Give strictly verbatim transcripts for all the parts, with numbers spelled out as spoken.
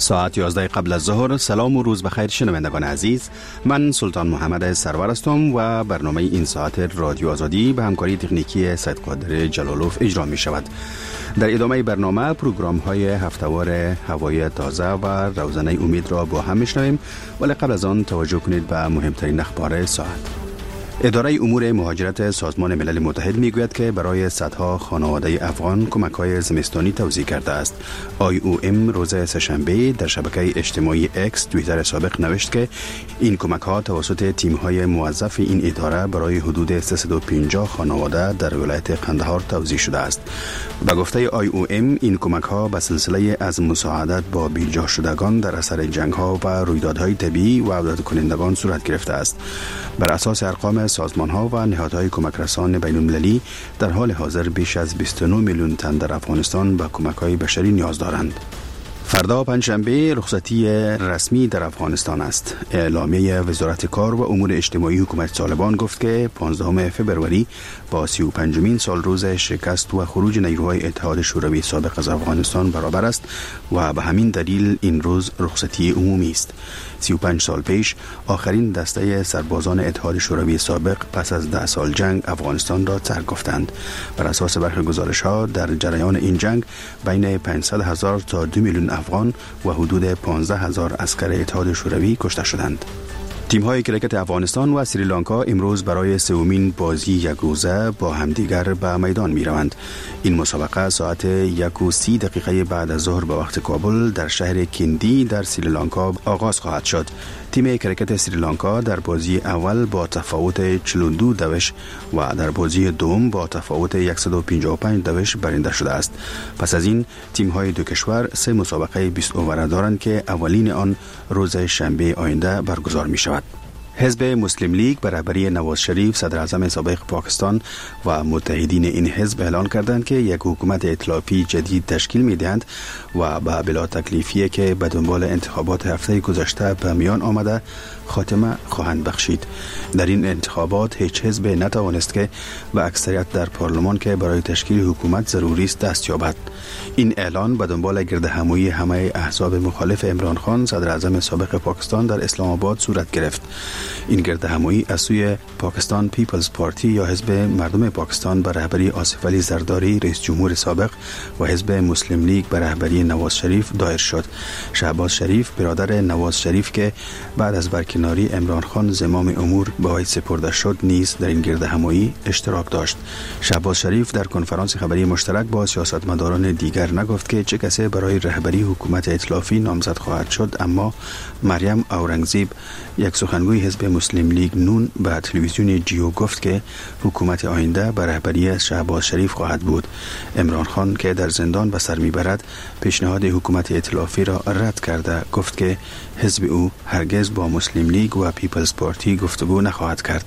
ساعت یازده قبل از ظهر. سلام و روز بخیر شنوندگان عزیز، من سلطان محمد سرور هستم و برنامه این ساعت رادیو آزادی به همکاری تکنیکی سید قادر جلالوف اجرا می شود. در ادامه برنامه پروگرام های هفته‌وار هوای تازه و روزنه امید را با هم میشنویم، ولی قبل از آن توجه کنید به مهمترین اخبار ساعت. اداره امور مهاجرت سازمان ملل متحد میگوید که برای صدها خانواده افغان کمک‌های زمستانی توزیع کرده است. آی او ام روز سه‌شنبه در شبکه اجتماعی اکس توییتر سابق نوشت که این کمک‌ها توسط تیم‌های موظف این اداره برای حدود سیصد و پنجاه خانواده در ولایت قندهار توزیع شده است. به گفته آی او ام این کمک‌ها به سلسله از مساعدت با بی‌جا شدگان در اثر جنگ‌ها و رویدادهای طبیعی و عودت کنندگان صورت گرفته است. بر اساس ارقام سازمان‌ها و نهادهای کمک رسان بین‌المللی در حال حاضر بیش از بیست و نه میلیون تن در افغانستان به کمک‌های بشری نیاز دارند. فردا پنجشنبه رخصتی رسمی در افغانستان است. اعلامیه وزارت کار و امور اجتماعی حکومت طالبان گفت که پانزدهم فوریه با سی و پنجمین سال روز شکست و خروج نیروهای اتحاد شوروی سابق از افغانستان برابر است و به همین دلیل این روز رخصتی عمومی است. سی و پنج سال پیش آخرین دسته سربازان اتحاد شوروی سابق پس از ده سال جنگ افغانستان را ترک گفتند. بر اساس برخی گزارش‌ها در جریان این جنگ بین پانصد هزار تا دو میلیون افغان و حدود پانزده هزار عسکر اتحاد شوروی کشته شدند. تیم‌های کرکت افغانستان و سریلانکا امروز برای سومین بازی یک روزه با همدیگر به میدان می‌روند. این مسابقه ساعت یک و سی دقیقه بعد از ظهر به وقت کابل در شهر کندی در سریلانکا آغاز خواهد شد. تیم کرکت سریلانکا در بازی اول با تفاوت چهل و دو دوش و در بازی دوم با تفاوت صد و پنجاه و پنج دوش برنده شده است. پس از این تیم‌های دو کشور سه مسابقه بیست اووره دارند که اولین آن روز شنبه آینده برگزار می‌شود. حزب مسلم لیگ به رهبری نواز شریف صدر اعظم سابق پاکستان و متحدین این حزب اعلان کردند که یک حکومت ائتلافی جدید تشکیل می‌دهند و به بلا تکلیفی که به دنبال انتخابات هفته گذشته به میان آمده خاتمه خواهند بخشید. در این انتخابات هیچ حزب نتوانست که به اکثریت در پارلمان که برای تشکیل حکومت ضروری است دست یابد. این اعلان به دنبال گردهمایی همه احزاب مخالف عمران خان صدر اعظم سابق پاکستان در اسلام آباد صورت گرفت. این گردهمایی از سوی پاکستان پیپلز پارتی یا حزب مردم پاکستان به رهبری آصف علی زرداری رئیس جمهور سابق و حزب مسلم لیگ به رهبری نواز شریف دایر شد. شهباز شریف برادر نواز شریف که بعد از برکناری عمران خان زمام امور به وی سپرده شد نیز در این گردهمایی اشتراک داشت. شهباز شریف در کنفرانس خبری مشترک با سیاستمداران دیگر نگفت که چه کسی برای رهبری حکومت ائتلافی نامزد خواهد شد، اما مریم اورنگزیب یک سخنگوی حزب مسلم لیگ نون به تلویزیون جیو گفت که حکومت آینده به رهبری شهباز شریف خواهد بود. عمران خان که در زندان به سر میبرد پیشنهاد حکومت ائتلافی را رد کرده گفت که حزب او هرگز با مسلم لیگ و پیپلز پارتی گفتگو نخواهد کرد.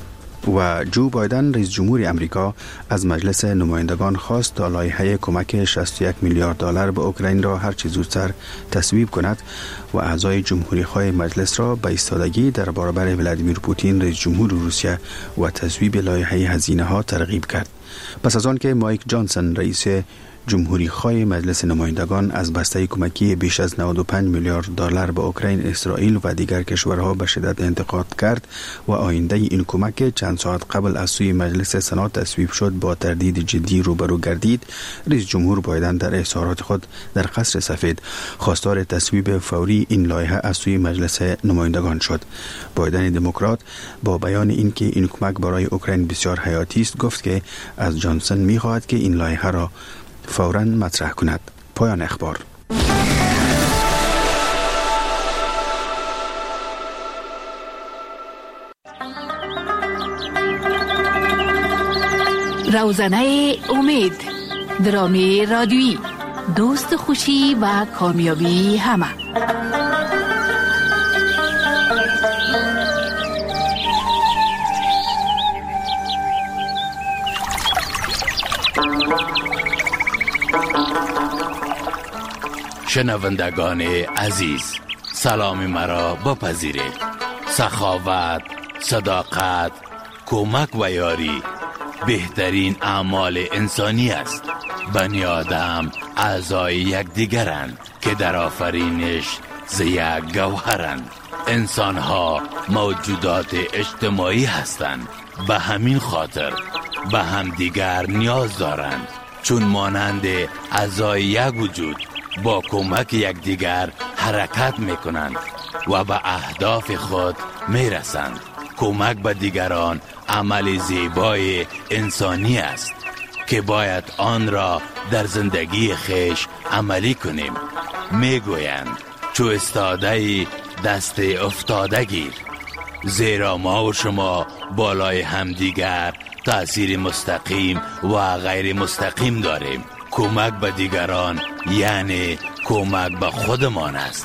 و جو بایدن رئیس جمهور امریکا از مجلس نمایندگان خواست تا لایحه کمک شصت و یک میلیارد دلار به اوکراین را هر چه زودتر تصویب کند و اعضای جمهوری خواه مجلس را به ایستادگی در برابر ولادیمیر پوتین رئیس جمهور روسیه و تصویب لایحه هزینه ها ترغیب کرد. پس از آن که مایک جانسون رئیس جمهوری خواه مجلس نمایندگان از بسته کمکی بیش از نود و پنج میلیارد دلار به اوکراین، اسرائیل و دیگر کشورها به شدت انتقاد کرد و آینده این کمک چند ساعت قبل از سوی مجلس سنا تصویب شد با تردید جدی روبرو گردید، رئیس جمهور بایدن در اظهارات خود در قصر سفید خواستار تصویب فوری این لایحه از سوی مجلس نمایندگان شد. بایدن دموکرات با بیان اینکه این کمک برای اوکراین بسیار حیاتی است گفت که از جانسون می‌خواهد که این لایحه را فوراً مطرح کند. پایان اخبار. روزنه امید، درامی رادیویی، دوست خوشی و کامیابی همه. شنوندگان عزیز، سلام مرا بپذیرید. سخاوت، صداقت، کمک و یاری بهترین اعمال انسانی است. بنی آدم اعضای یکدیگرند که در آفرینش ز یک گوهرند. انسان ها موجودات اجتماعی هستند، به همین خاطر به همدیگر نیاز دارند، چون مانند اعضای یک وجود با کمک یکدیگر حرکت میکنند و به اهداف خود میرسند. کمک به دیگران عمل زیبای انسانی است که باید آن را در زندگی خیش عملی کنیم. میگویند چو استاده دست افتاده گیر، زیرا ما و شما بالای همدیگر تأثیر مستقیم و غیر مستقیم داریم. کمک به دیگران یعنی کمک به خودمان است.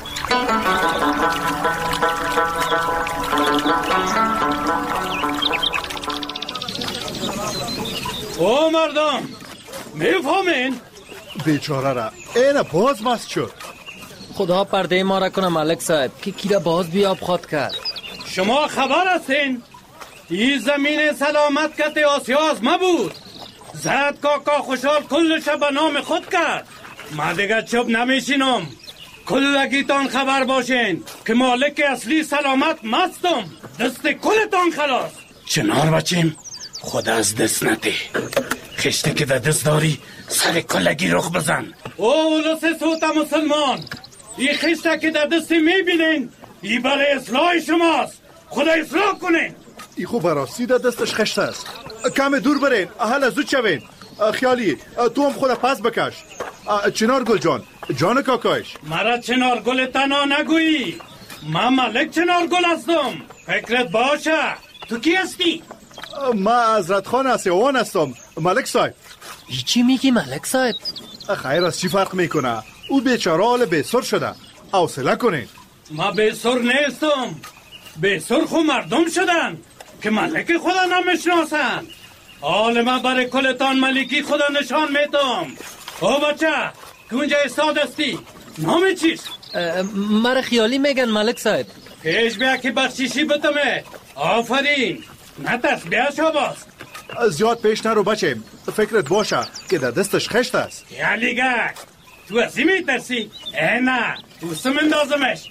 او مردم میفهمین؟ بیچاره را این باز مست شد. خدا پرده ما را کنه ملک صاحب که کیره باز بیاب خواد کرد. شما خبر هستین؟ این زمین سلامت کت آسیاز ما بود. زد کاکا خوشحال کلش به نام خود کرد. ما دیگه چوب نمیشینم. کلگیتان خبر باشین که مالک اصلی سلامت مستم. دست کلتان خلاص. چنار بچیم خود از دست نده. خشته که در دست داری سر کلگی رخ بزن. او اولوس سوت مسلمان، این خشته که در دست میبینین این برای اصلاح شماست. خدا اصلاح کنین. ای خوب براستی در دستش خشته است. کم دور برین، اهل زود شوین. خیالی تو هم خود پس بکش. چنار گل جان، جان کاکایش. مرا چنار گل تنها نگویی. من ملک چنار گل هستم. فکرت باشه. تو کی هستی؟ من حضرت خان اسیوان هستم ملک صاحب. چی میگی ملک صاحب؟ خیر از چی فرق میکنه؟ او بیچاره حال بیسر شده. حوصله کنین. ما بیسر نیستم. بیسر خو مردم شدن که ملک خدا نمیشناسن. حال من برای کلتان ملکی خدا نشان میتم. او بچه کونجا استاد هستی؟ نام چیست؟ مرا خیالی میگن ملک صاحب. پیش بیا که بخشیشی بتمه. آفرین. نترس بیا شاباز. زیاد پیش نرو بچیم. فکرت باشه که در دستش خشت است. یالیگه تو ازی میترسی؟ اه نه دوستم اندازمش.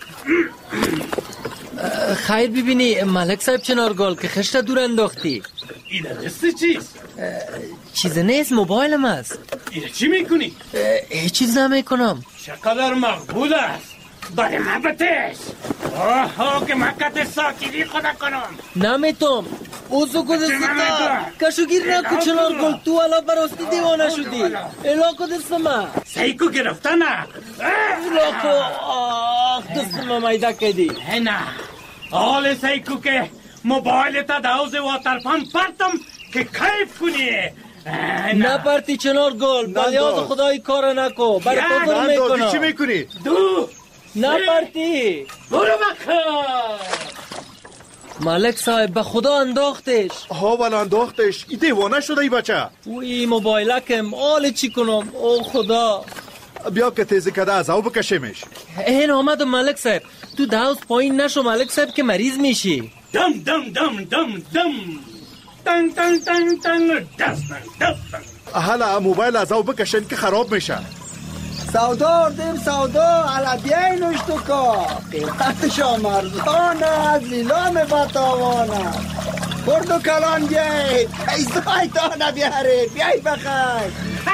خیر ببینی ملک صاحب چنارگل که خشت دور انداختی. ایده دستی چیست؟ چیز نیست، موبایلم است. ایده چی میکنی؟ هیچ چیز نمیکنم. چقدر مقبول است. برای من بتش. آها که مکت ساکیدی خدا کنم. نمیتم. اوزو کدستا کشوگیر نکو چنارگل، تو حالا براستی دیوانه شدی. الاکو دستما سیکو گرفته نه. الاکو آخ دستما مایده کدی. نه حال سیکو که موبایل تا دوز واترپان پرتم که کیف کنی. نه پرتی چنارگل، بلیاز خدای کار نکو. برای خودم میکنم. چی میکنی؟ دو نه پرتی برو بخور. ملک صاحب به خدا انداختش. ها ولی انداختش. ای دیوانه شده ای بچه. وی موبایلکم آل چی کنم. او خدا. بیا که تیزی کده از او بکشیمش. این آمدم ملک صاحب. تو دوز پایین نشو ملک صاحب که مریض میشی. دم دم دم دم دم تن تن تن تن دستن دستن. حالا موبایل از او بکشین که خراب میشه. سودا دیم سودا علا بیای نشتوکا قیمتشا مرزانه از لیلام باتاوانه. خورد و کلان بیای پیزای دانه بیاره بیای بخیر.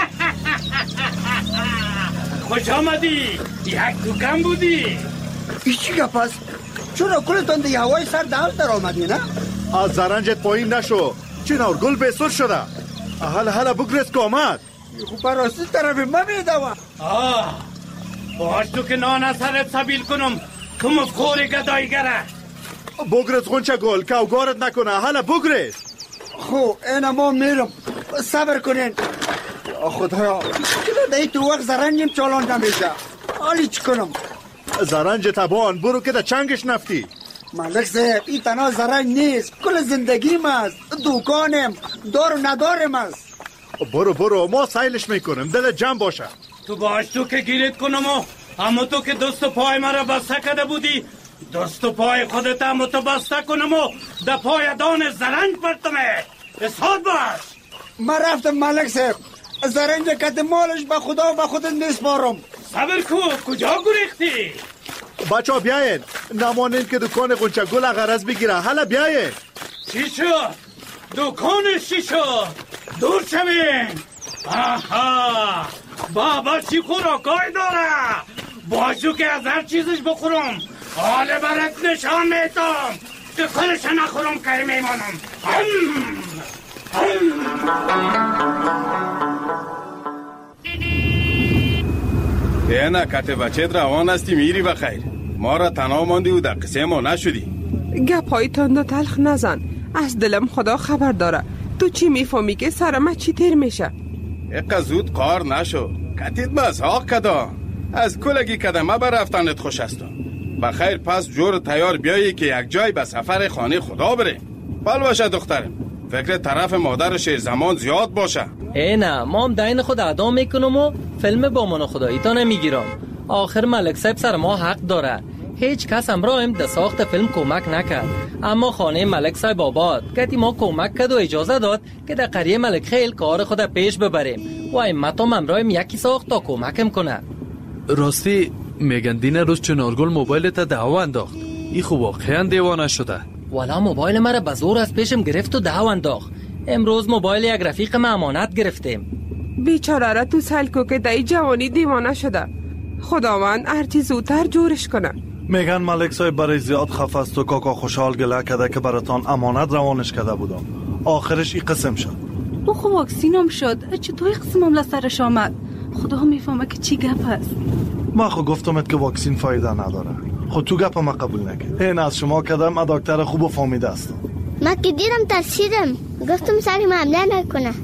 خوش آمدی. یک دوکم بودی. ای چی گپ است؟ چرا کلتان دی هوای سر داوز در آمدی نه؟ از زرنجت پایین نشو. چنار گل بیسر شده. حالا حالا بگرس که آمد. خوب براستی طرف ما میدوم. آه باش تو که نان سرت سبیل کنم که مفخور گدایگره. بگرس غنچه گل که اوگارت نکنه. حالا بگرس. خو اینا ما میرم. صبر کنین. خدایا دایی تو وقت زرنجیم چالان نمیشه. حالی چی کنم؟ زرنج تبان برو که در چنگش نفتی. ملک صاحب این تنها زرنج نیست، کل زندگیم است. دوکانم دار و ندارم است. برو برو ما سایلش میکنم. دل جمع باشه. تو باش تو که گیرت کنم و اما تو که دست و پای مرا بسته کده بودی دست و پای خودت هم تو بسته کنم و در پای دان زرنج پرتمه. اصحاد باش. من رفتم ملک صاحب. زرنج کت مالش به خدا و به خودت نیست بارم. صبر کو کجا گریختی؟ بچه ها بیاین، نمانین که دکان قنچه گل غرض بگیره. حالا بیاین. چی شد؟ دکانش چی شد؟ دور شوین. آها، بابا چی خوراکای داره؟ باشو که از هر چیزش بخورم. حال برات نشان میدم. دکانش نخورم که میمانم. اینا کت بچت روان هستی میری بخیر. ما را تنها ماندی و در قصه ما نشدی. گپای تند و تلخ نزن. از دلم خدا خبر داره. تو چی میفهمی که سرم چی تیر میشه؟ اقا زود قار نشو. کتیت مزاق کدا. از کلگی کدمه برفتنت خوش هستم. بخیر پس جور تیار بیایی که یک جای به سفر خانه خدا بریم. بل باشه دخترم. فکر طرف مادر شیر زمان زیاد باشه. ای نه، ما هم دین خود ادا میکنم و فیلم با من خدایی تا نمیگیرم. آخر ملک صاحب سر ما حق داره. هیچ کس امرایم در ساخت فیلم کمک نکرد، اما خانه ملک صاحب آباد کتی ما کمک کرد و اجازه داد که در قریه ملک خیل کار خود پیش ببریم و ایمتام امرایم یکی ساخت تا کمکم کنه. راستی میگن دین روز چنارگل موبایلت دعوا انداخت. ای خوب واقعا دیوانه شده. والا موبایل مرا به زور از پیشم گرفت و دعوا انداخت. امروز موبایل یک رفیق ما امانت گرفتیم. بیچاره را تو سلکو که دای جوانی دیوانه شده. خداوند هرچی زودتر جورش کنه. میگن ملک صاحب برای زیاد خفه است و کاکا خوشحال گله کرده که براتان امانت روانش کرده بودم. آخرش این قسم شد. او خب واکسینم شد. چطور قسمم لسرش آمد؟ خدا میفهمه که چی گپ است. ما خود گفتمت که واکسین فایده نداره. خود تو گپ ما قبول نکرد. این از شما کدام ما دکتر خوب و فهمیده هستم. ما که دیدم ترسیدم. گفتم سری ما حمله نکنه.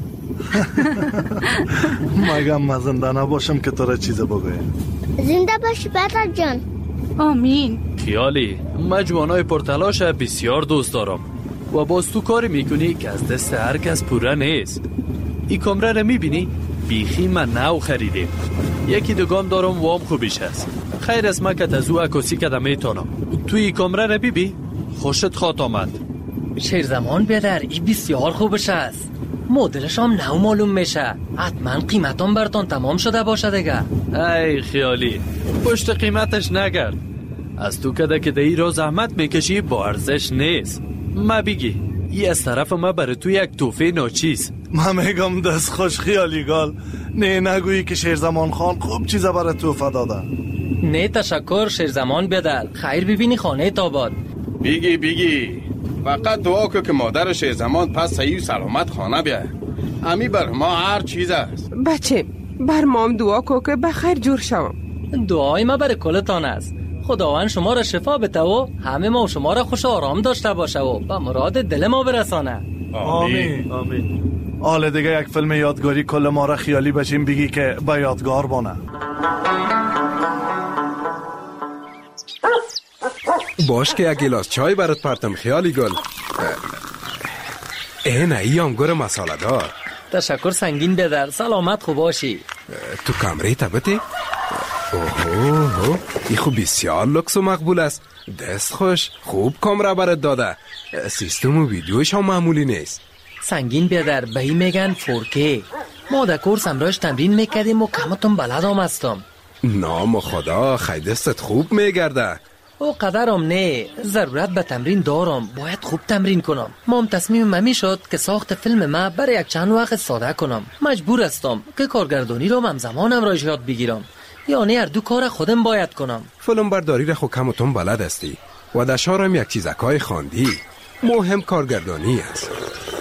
مگم ما زنده نباشم که تو را چیز بگویم. زنده باشی پدر جان. آمین. خیالی، مجموعه پرتلاش بسیار دوست دارم و باز تو کاری میکنی که از دست هر کس پوره نیست. این کامره رو میبینی؟ بیخی من نو خریدیم. یکی دوگام دارم وام خوبیش هست. خیر از ما که تزو عکاسی کده میتونم. توی این کامره رو بیبی؟ خوشت خواد آمد. شیر زمان بیادر، این بسیار خوبش هست. مدلش هم نو معلوم میشه. حتما قیمتان برتان تمام شده باشه دیگه. ای خیالی، پشت قیمتش نگرد. از تو کده که دی را زحمت میکشی با ارزش نیست. ما بگی ای از طرف ما برای تو یک توفه ناچیز. ما میگم دست خوش خیالی گال. نه نگویی که شیرزمان خان خوب چیزا برای توفه دادن. نه تشکر شیرزمان بیادر. خیر ببینی خانه تاباد. بیگی بیگی فقط دعا که که مادر شیرزمان پس صحیح و سلامت خانه بیاد. امی بر ما هر چیز است. بچه بر مام دعا کو که بخیر جور شوم. دعای ما برای کلتان است. خداوند شما را شفا بده و همه ما و شما را خوش آرام داشته باشه و به مراد دل ما برسانه. آمین آمین. حالا دیگه یک فیلم یادگاری کل ما را خیالی بشیم بگی که با یادگار بانه. باش که یک گلاس چای برات پرتم خیالی گل. اینه ای انگور مساله دار. تشکر سنگین بدر. سلامت خوب باشی. تو کمره تبتی؟ اوه ای خوب بسیار لکس و مقبول است. دست خوش خوب کامره برات داده. سیستم و ویدیوش هم معمولی نیست. سنگین بیادر به این میگن فورکی. ما در کورس امراش تمرین میکردیم و کمتون بلد هم هستم. نام خدا خیلی دستت خوب میگرده. او قدرم نه، ضرورت به تمرین دارم. باید خوب تمرین کنم. ما هم تصمیم ممی شد که ساخت فیلم ما برای یک چند وقت ساده کنم. مجبور هستم که کارگردانی رو همزمان امراش یاد بگیرم. یعنی هر دو کار خودم باید کنم. فیلم برداری را خود کمتون بلد هستی و در شهرم یک چیزکای خواندی. مهم کارگردانی است.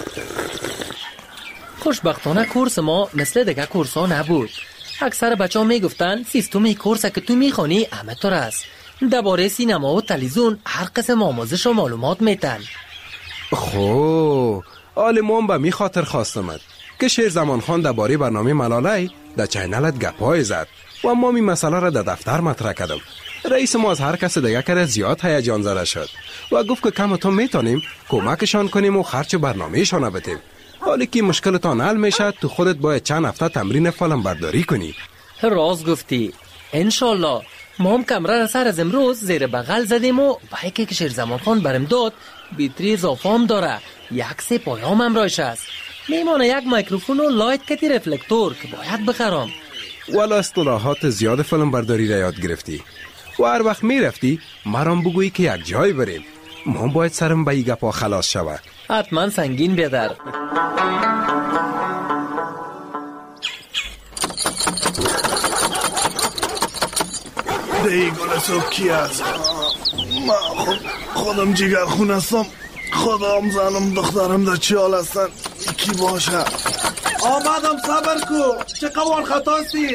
خوشبختانه کورس ما مثل دیگه کورس ها نبود. اکثر بچه ها می گفتن سیستم ای کورس که تو می خونی همه طور است. درباره سینما و تلویزیون هر قسم آموزش و معلومات میتن. خو آلمان به می خاطر خواستمد که شیر زمان خان درباره برنامه ملاله در چینلت گپای زد و ما می مسئله را در دفتر مطرح کردم. رئیس ما از هر کس دیگه کرد زیاد هیجان زده شد و گفت که کمتون میتونیم کمکشان کنیم و خرچ برنامهشان بدیم. حالی که مشکلتان حل میشه تو خودت باید چند هفته تمرین فیلم برداری کنی. راست گفتی. انشالله. ما هم کمره را سر از امروز زیر بغل زدیم و بایکی که شیر زمان خان برم داد بیتری اضافه هم داره. یک سه پایام هم رایش است. میمانه یک میکروفون و لایت کتی رفلکتور که باید بخرم. والا اصطلاحات زیاد فیلم برداری را یاد گرفتی. و هر وقت میرفتی مرام بگویی که یک جای بریم. ما باید سرم به این گپا خلاص شود. حتما سنگین بیادر. دی گل صبح کی است؟ من خود خودم جگر خون هستم. خودم زنم دخترم در چی حال هستن؟ کی باشه؟ آمدم صبر کو. چه قوار خطاستی؟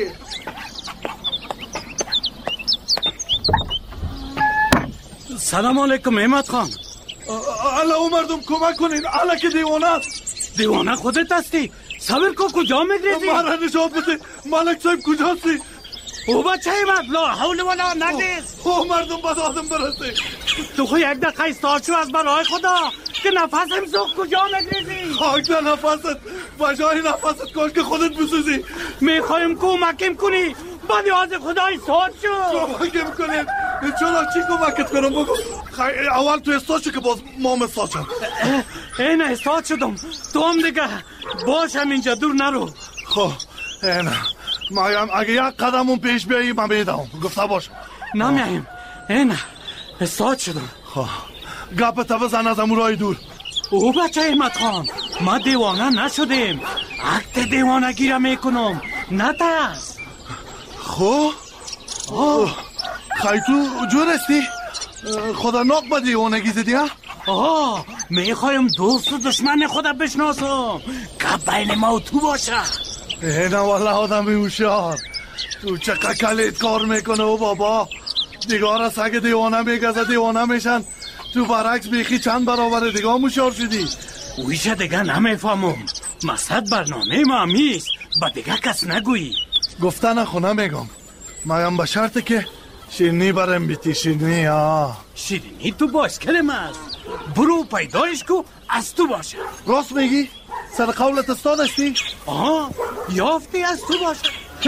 سلام علیکم احمد خان. الا او مردم کمک کنین. الا که دیوانه است. دیوانه خودت هستی؟ صبر کو. کجا میگریزی؟ مرا نجات بده. ملک صاحب کجاستی؟ او بچه احمد لا حول ولا نگریز. او مردم بد آدم برسته. تو خو یک دقیقه ایستاد شو از برای خدا که نفسم سوخت. کجا میگریزی؟ خاک در نفست. بجای نفست کاش که خودت بسوزی. میخوایم کمکم کنی. بعد از خدا ایستاد شو. کمکم کنید. چرا چی کمکت کنم بگو. خیلی اول تو استاد شو که باز ما استاد شد. این استاد شدم. تو هم دیگه باشم اینجا دور نرو. خب این مایم اگه یک قدمون پیش بیایی من بیدم گفته باش. نمیم این استاد شدم. خب گپ تا بزن از امورای دور. او بچه احمد خان ما دیوانه نشدیم. عقد دیوانه گیره میکنم نترس. خب خیلی تو جور استی؟ خدا ناک با دیوانگی زدی ها؟ آه میخوایم دوست و دشمن خدا بشناسم. گپ بین ما و تو باشه. اینه والله آدمی هوشیار. تو چقدر کلیت کار میکنه و بابا. دیگار از اگه دیوانه میگزه دیوانه میشن. تو برعکس بیخی چند برابر دیگه هوشیار شدی. اویشه دیگه نمیفهمم. مقصد برنامه ما همیست. با دیگه کس نگویی. گفتن خونه میگم. مایم به شرطه که شیرنی برم بیتی. شیرنی ها شیرنی تو باش کلم است. برو پیدایش کو از تو باشه. راست میگی؟ سر قولت استادشتی؟ آها یافتی از تو باشه.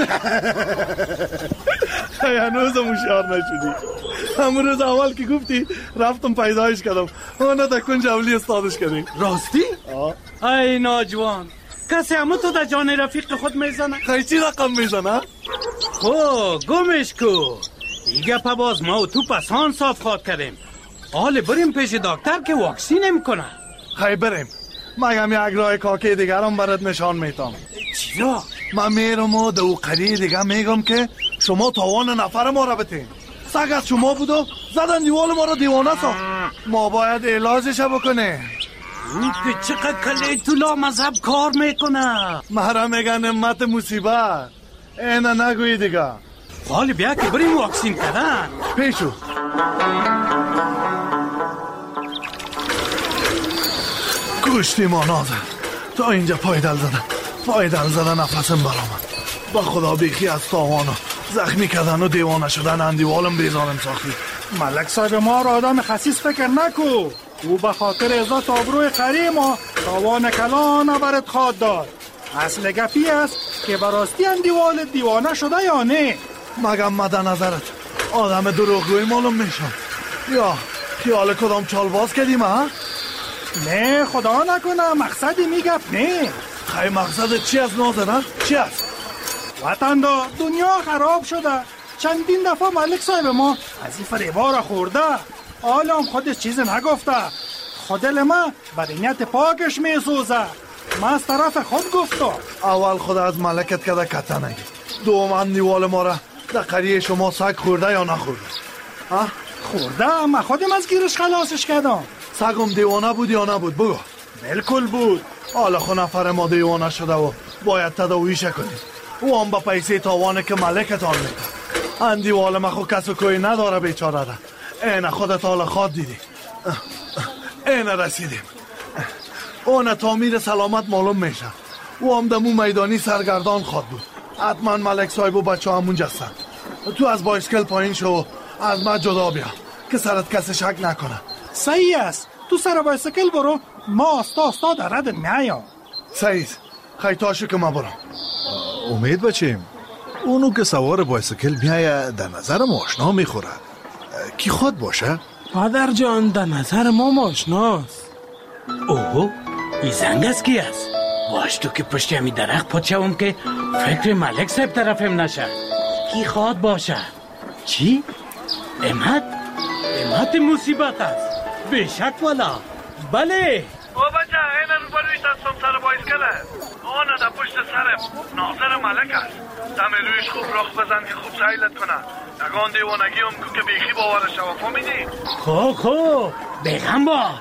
هنوزم هوشیار نشدی. همون روز اول که گفتی رفتم پیدایش کردم. اونو در کنج اولی استادش کردی. راستی؟ آه. ای ناجوان کسی همون تو در جان رفیق خود میزنه؟ خیلی چی رقم میزنه؟ خب گمش کو. دیگه پا باز ما و تو پسان صاف خواد کردیم. حالا بریم پیش دکتر که واکسین میکنه. خیلی بریم. مگم یک راه کاکی دیگرم برات نشان میتام. چیا؟ من میرم و دو قریه دیگه میگم که شما تاوان نفر ما را بتین. سگ از شما بودو زدن دیوال ما را دیوانه ساخت. ما باید علاجش بکنه. که چقدر کلی تو لا مذهب کار میکنه. مرا میگن امت مصیبت. اینه نگوی دیگه. حالی بیا که بریم واکسین کردن. پیشو گوشتی ما نازه تا اینجا پایدل زدن. پایدل زدن نفسم برامد. با خدا بیخی از تاوانو زخمی کردن و دیوانه شدن اندیوالم بیزارم ساختی. ملک صاحب ما را آدم خسیس فکر نکو. او به خاطر عزت آبروی قری ما تاوان کلان نبرد خواد داد. اصل گپی است که براستی اندیوال دیوانه شده یا نه. مگم مده نظرت آدم دروغگوی معلوم میشم یا خیال کدام چال باز کردیم ها؟ نه خدا نکنه مقصدی میگفت نه. خیلی مقصد چی از نازنه؟ چی است؟ وطن دا دنیا خراب شده. چندین دفعه ملک صاحب ما از این فریبا را خورده. حالا هم خودش چیز نگفته. خودل ما بدنیت پاکش میسوزه. من از طرف خود گفتم. اول خود از ملکت کده کته نگی. دوم اندیوال ما را در قریه شما سگ خورده یا نخورده؟ ها؟ خورده من خودم از گیرش خلاصش کردم. سگم دیوانه بود یا نبود بگو. بالکل بود. حالا خود نفر ما دیوانه شده و باید تداویش کنید. او هم با پیسه تاوانه که ملکتان میده. اندیوال ما خود کس و کوی نداره بیچاره ده. اینه خودت حالا خواد دیدی. اینه رسیدیم. اون تعمیر سلامت معلوم میشه. او هم دمو میدانی سرگردان خواد بود. حتما ملک صاحب و بچه همون جستن. تو از بایسکل پایین شو از ما جدا بیا که سرت کسی شک نکنه. صحیح است. تو سر بایسکل برو. ما استا استا در رد میایم. صحیح. خیتاشو که ما برم. امید بچیم اونو که سوار بایسکل میایه در نظر ما آشنا میخوره. کی خود باشه؟ پدر جان در نظر ما آشناست. اوه این زنگ است کی است؟ باش تو که پشت همی درخت پاچم که فکر ملک صاحب طرفم نشه. کی خواد باشه؟ چی؟ امت امت مصیبت است بیشک والا. بله او بچه اینن برویش هستم سر بایسکله آنه در پشت سرم ناظر ملک است. دملویش خوب رخ بزن که خوب سیلت کنه. دگان دیوانگی هم که بیخی باورش شوا فهمیدی؟ خو خو بیغم باش.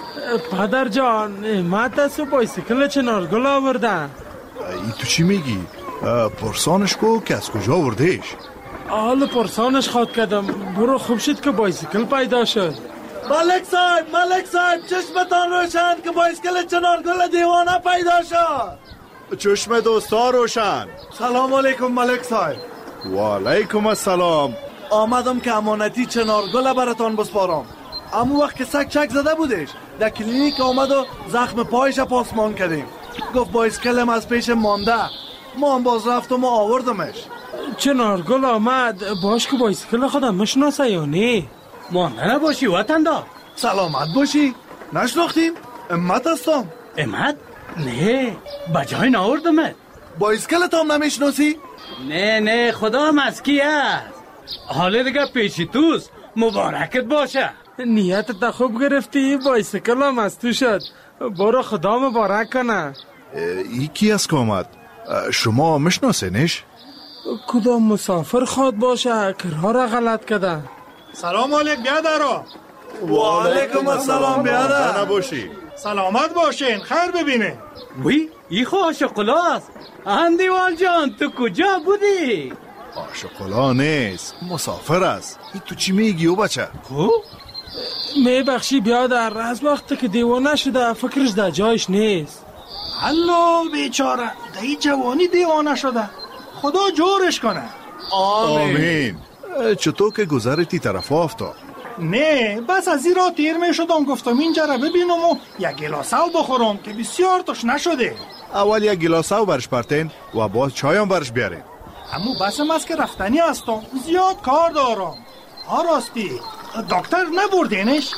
پدر جان امت است و بایسکل چنارگل آوردن. ای تو چی میگی؟ پرسانش کو که از کجا آوردهش؟ حالا پرسانش خواد کردم. برو خوب شد که بایسکل پیدا شد. ملک صاحب ملک صاحب چشمتان روشن که بایسکل چنارگل دیوانه پیدا شد. چشم دوستا روشن. سلام علیکم ملک صاحب. و علیکم السلام. آمدم که امانتی چنارگل براتان بسپارم. اما وقت که سگ چک زده بودش در کلینیک آمد و زخم پایش پاسمان کردیم. گفت بایسکلم از پیش مانده. ما هم باز رفتم و آوردمش. چنارگل آمد باش که بایسکل خودم مشناسه یا نه؟ مانده نباشی وطندا. سلامت باشی. نشناختیم؟ امت هستم. امت؟ نه بجای ناوردمت. بایسکلت هم نمیشناسی؟ نه نه خدا هم از کی است. حالا دیگه پیشی توست. مبارکت باشه. نیتت تا خوب گرفتی. بایسکل هم از تو شد. برو خدا مبارک کنه. ای کی از که آمد؟ شما مشناسینش؟ کدام مسافر خواد باشه که راه را غلط کده. سلام علیک بیادرو. و علیکم السلام بیادر. نباشی. سلامت باشین خیر ببینه. وی ای خو آشقلاست. اندیوال جان تو کجا بودی؟ آشقلا نیست مسافر است. ای تو چی میگی او بچه؟ خو؟ میبخشی بیادر از وقتی که دیوانه شده فکرش در جایش نیست. الله بیچاره در این جوانی دیوانه شده. خدا جورش کنه. آمین, آمین. چطور که گذرتی طرف افتاد؟ نه بس از این را تیر می شدم گفتم اینجا را ببینم و یک گلاس آب بخورم که بسیار تشنه شده. اول یک گلاس آب برش پرتین و باز چایم برش بیارین. اما بسم است که رفتنی هستم زیاد کار دارم. ها راستی دکتر نبردینش؟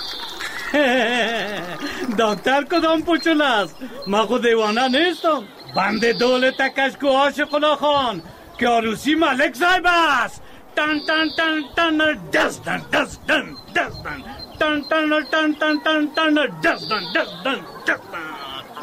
دکتر کدام پوچول است؟ ما خود دیوانه نیستم. بنده دولت کشکو آشقلا خان که عروسی ملک صاحب است. تن تن تن تن دستن دستن دستن تن تن تن تن تن تن دستن دستن دستن.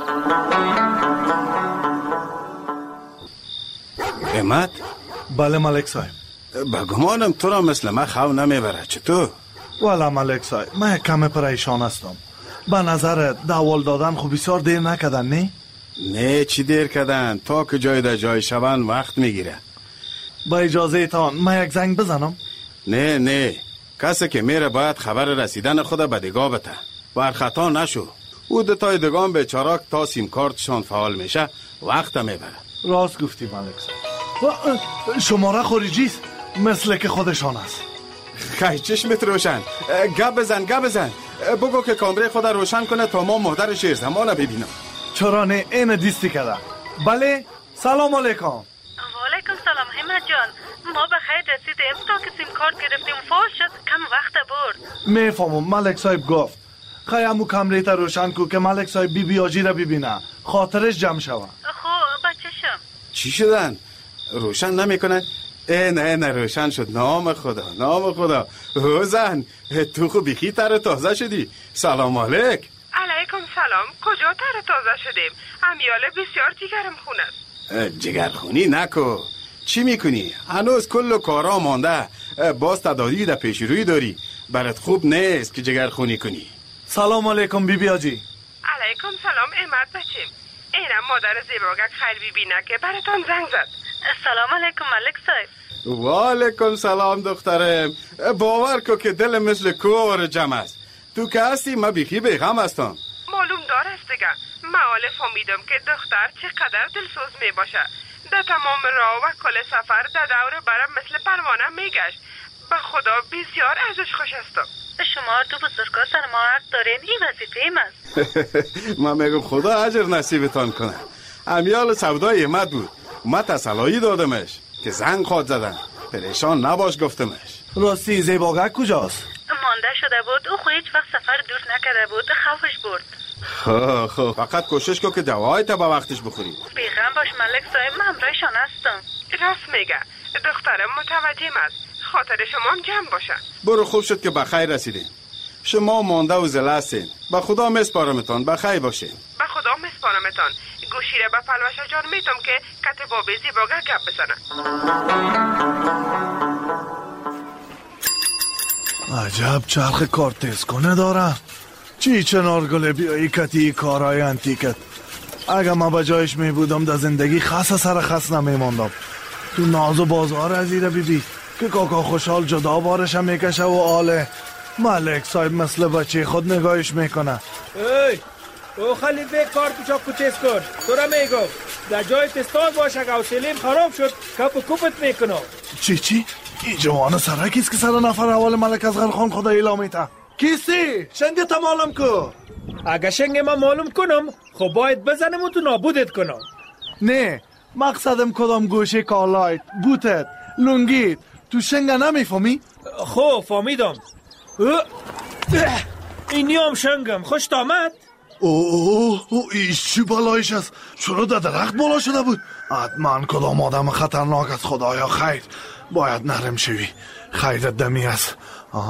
امت؟ بله ملک صاحب. بگمانم تو را مثل من خو نمیبره. چطور؟ والا ملک صاحب من کم پریشان هستم. به نظر داول دادن خب بسیار دیر نکردن نه؟ نه چی دیر کردن؟ تا که جای در جای شون وقت میگیره. با اجازه تان من یک زنگ بزنم؟ نه نه کسی که میره باید خبر رسیدن خود به دیگاه بته. بر خطا نشو. او دتای دگان بیچاره تا سیم کارتشان فعال میشه وقت میبره. راست گفتی ملک صاحب. شماره خارجیست مثل که خودشان است. خیلی چشمت روشن. گپ بزن گپ بزن. بگو که کامره خود روشن کنه تا ما مهدر شیر زمانه ببینم. چرا نه این دیستی کده. بله سلام علیکم. وعلیکم سلام همت جان. ما به خیر رسیدیم تا که سیم کارت گرفتیم فوش شد کم وقت برد. میفهمم ملک صاحب گفت خیلی امو کمره تا روشن کو که ملک صاحب بی بی آجی را ببینه خاطرش جمع شوه. خب بچه‌شم چی شدن؟ روشن نمیکنن؟ نه نه روشن شد. نام خدا نام خدا. او زن تو خوب بیخی تر تازه شدی. سلام علیک. علیکم سلام. کجا تر تازه شدیم؟ امیاله بسیار جگرم خون است. جگرخونی نکو. چی میکنی؟ هنوز کل کارا مانده. باز تدادی در پیش روی داری. برات خوب نیست که جگرخونی کنی. سلام علیکم بی بی آجی. علیکم سلام امت بچیم. اینم مادر زیباگک خیل بی بینه که براتان زنگ زد. سلام علیکم ملک صاحب. و علیکم سلام دخترم. باور کو که دل مثل کور جمع است. تو که هستی ما بیخی بیغم هستم. معلوم دار است دیگه. معاله فهمیدم که دختر چقدر دلسوز می باشه. در تمام راه و کل سفر در دور برم مثل پروانه میگشت. به خدا بسیار ازش خوش هستم. شما دو بزرگا سر ما حق دارین. این وظیفه ایم است. من میگم خدا اجر نصیبتان کنه. امیال سودای امت بود. ما تسلایی دادمش که زنگ خواد زدن. پریشان نباش گفتمش. راستی زیباگک کجاست؟ مانده شده بود. او خو هیچ وقت سفر دور نکرده بود. خوفش برد. خب خب فقط کوشش کن که دوای تا با وقتش بخوری. بیغم باش ملک صاحب. من همراهشان هستم. راست میگه. دخترم متوجهم است. خاطر شما هم جمع باشه. برو، خوب شد که بخیر رسیدین. شما مانده و زله هستین. به خدا میسپارمتان، بخیر باشین. به خدا میسپارمتان. گوشی را به پلوشا جان میتم که کت بابی زیباگه گپ بزنه. عجب چرخ کار تیز کنه داره. چی چنارگل بیایی کتی کارهای انتیکت. اگه ما به جایش می بودم در زندگی خاص سر خاص نمی ماندم. تو ناز و بازار از ایره بی بی که کاکا خوشحال جدا بارشم میکشه و آله ملک صاحب مثل بچه خود نگاهش میکنه. ای او خلیفه کار پیچا کچیز کن. تو را میگم در جای تستاد باشه که حوصله‌ام خراب شد کپ و کوپت میکنم. چی چی؟ این جوان سرکیست که سر نفر اول ملک اصغر خان خدا اعلامیته. کیستی؟ شنگه تا معلوم کو. اگه شنگه من معلوم کنم خب باید بزنم و تو نابودت کنم. نه مقصدم کدام گوشه کالایت بوتت لونگیت تو شنگه نمیفهمی؟ خب فهمیدم. اینی هم شنگم خوشت آمد؟ اوه او ایش چی بالایش است؟ چرا در درخت بالا شده بود؟ حتما کدام آدم خطرناک است. خدایا خیر باید نرم شوی. خیرت دمی است.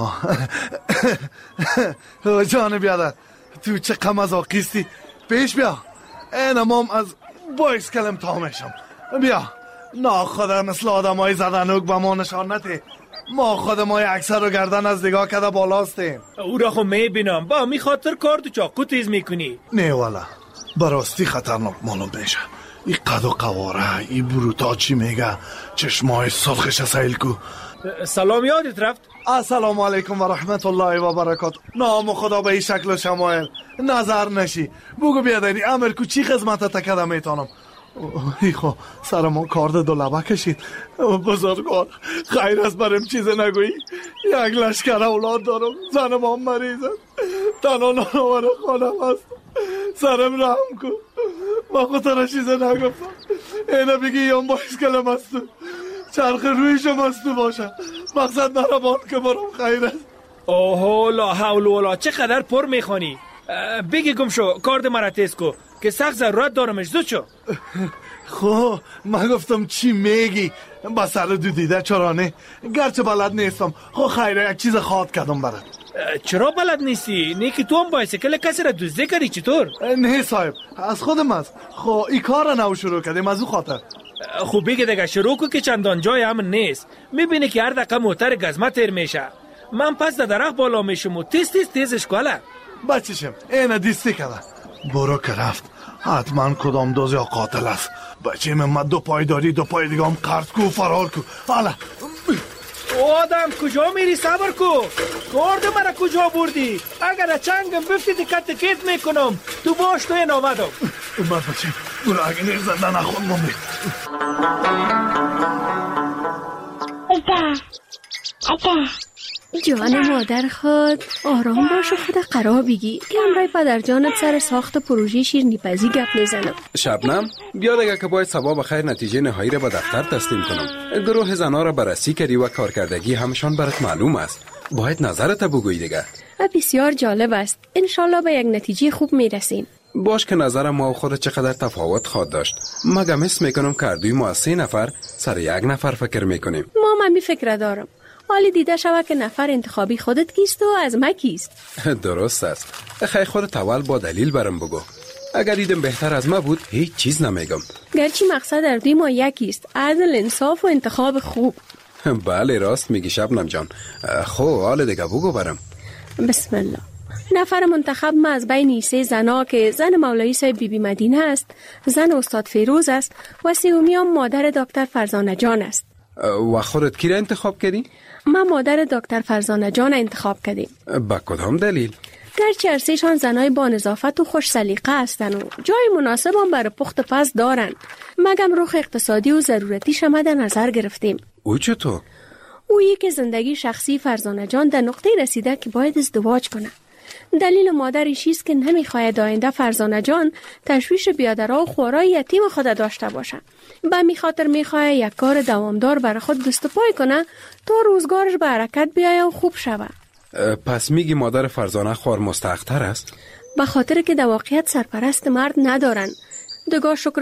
جان بیادر تو چه قمزاقیستی. پیش بیا این امام از بایس کلم تا میشم. بیا ناخدا مثل آدم های زدنوک به ما نشان نده. ما خودم های اکثر رو گردن از نگاه کده بالاستیم. او را خب میبینم با می خاطر کار تو چاقو تیز میکنی. نه والا براستی خطرناک معلوم میشه. این قد و قواره این بروتا چی میگه چشمای سرخش سیل کو. سلام یادت رفت؟ السلام علیکم و رحمت الله و برکاته. نام خدا به این شکل و شمایل نظر نشی. بگو بیادری امر کو چی خدمت تکده میتونم. ای خو سرمون کار دو لبه کشید. بزرگوار خیر است برم چیز نگویی. یک لشکر اولاد دارم. زنم هم مریضم. تنها نانوار خانم هست. سرم رحم کن. ما خود تره چیز نگفتم. اینه بگی یون باید کلم هستو. چرخ رویشم هستو باشه. مقصد نرمان که برم خیر است. اوه لا حول ولا چقدر پر میخوانی. بگی گم شو کارد مرا تیز کو که سخت ضرورت دارمش. زود شو. خب من گفتم چی میگی با سر دو دیده چرانه گرچه بلد نیستم. خب خیره یک چیز خواد کردم برد. چرا بلد نیستی؟ نه که تو هم بایسکل کسی را دوزده کردی چطور؟ نه صاحب از خودم است. خب این کار را نو شروع کردیم از او خاطر. خب بگه دیگه شروع کو که چندان جای امن نیست. میبینی که هر دقیقه موتر گزمه تیر میشه. من پس در درخت بالا میشم و تیز تیز تیزش کاله بچشم اینه دیستی کده. برو که رفت حتما کدام دوز یا قاتل است. بچه من دو پای داری دو پای دیگه هم قرد کو فرار کو. حالا آدم کجا میری؟ صبر کو. کارد مرا کجا بردی؟ اگر چنگم بفتی دکت کیت میکنم. تو باش تو این آمدم. اومد بچه برو اگه نیر زنده نخون مونده. اگه اگه جان مادر خود آرام باش و خود قرار بگی که امرای پدر جانت سر ساخت پروژه شیرینی‌پزی گپ میزنم. شبنم بیا دیگه که باید صبح بخیر نتیجه نهایی را به دفتر تسلیم کنم. گروه زنا را بررسی کردی و کارکردگی همشان برات معلوم است. باید نظرت بگویی دیگه. بسیار جالب است. انشالله به یک نتیجه خوب میرسیم. باش که نظر ما و خود چقدر تفاوت خواهد داشت. مگه حس میکنم که دوی ما سه نفر سر یک نفر فکر میکنیم. ما من می فکر دارم. حالی دیده شود که نفر انتخابی خودت کیست و از ما کیست. درست است. خیلی خودت اول با دلیل برم بگو. اگر دیدم بهتر از ما بود هیچ چیز نمیگم. گرچه مقصد در دوی ما یکیست. عدل، انصاف و انتخاب خوب. بله راست میگی شبنم جان. خب حال دیگه بگو برم. بسم الله. نفر منتخب ما از بین سه زنا که زن مولوی صاحب بی بی مدینه است، زن استاد فیروز است و سومی هم مادر دکتر فرزانه جان است. و خودت کی را انتخاب کردی؟ ما مادر دکتر فرزانه جان انتخاب کردیم. با کدام دلیل؟ گرچه ارسیشان زنای با نظافت و خوش سلیقه هستند و جای مناسب هم برای پخت پز دارند، مگم رخ اقتصادی و ضرورتی شما در نظر گرفتیم. او چطور؟ او که زندگی شخصی فرزانه جان در نقطه رسیده که باید ازدواج کنه. دلیل مادرش است که نمیخواهد آینده فرزانه جان تشویش بیادرها و خوارای یتیم خود داشته باشه. به می خاطر میخواهد یک کار دوامدار برای خود دست و پای کنه تا روزگارش به حرکت بیاید و خوب شود. پس میگی مادر فرزانه خوار مستحق‌تر است؟ به خاطر که در واقعیت سرپرست مرد ندارن. دگاه شکر